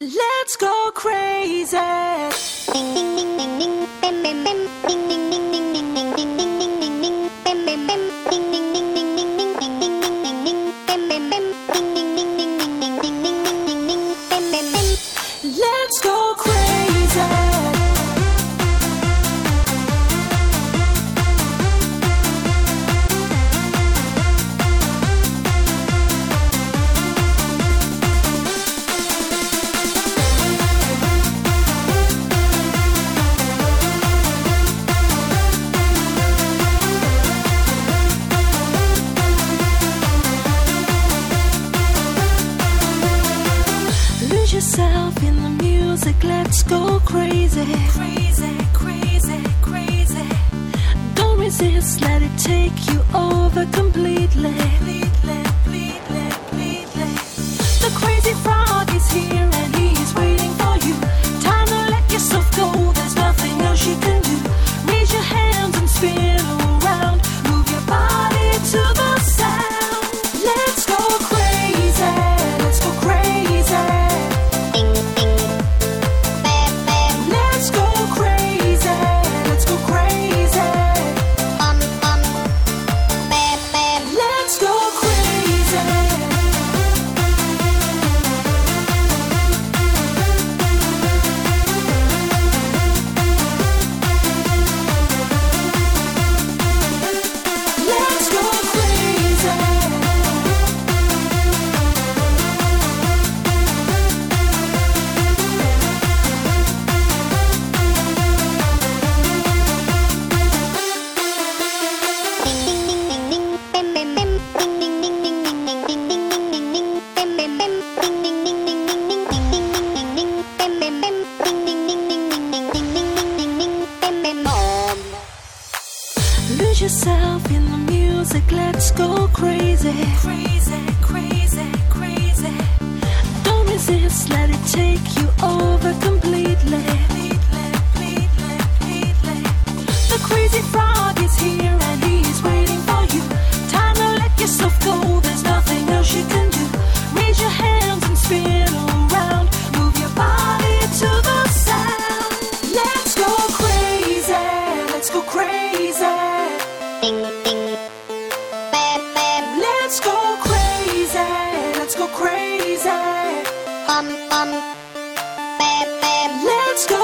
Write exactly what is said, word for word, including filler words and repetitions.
Let's go crazy. Ding ding ding ding ding bim bim bim ding ding ding ding ding ding ding ding ding ding ding bim bim bim ding ding ding ding ding ding ding ding ding ding ding bim bim bim ding ding ding ding ding ding ding ding ding ding ding bim bim bim. Let's go crazy. Yourself in the music, let's go crazy. Crazy, crazy, crazy. Don't resist, let it take you over completely. Completely, completely, completely. The crazy frog is here and he's waiting for you. Time to let yourself go, there's nothing else you can do. Raise your hands and spin around. Move your body to the sound. Let's go crazy, let's go crazy. Lose yourself in the music, let's go crazy. Crazy, crazy, crazy. Don't resist, let it take you over completely. Completely, completely, completely. The crazy frog is here and he's waiting for you. Time to let yourself go, there's nothing else you can do. Raise your hands and spin around. Move your body to the sound. Let's go crazy, let's go crazy. Ding, ding, bam, bam. Let's go crazy, let's go crazy. Um, um, bam, bam. Let's go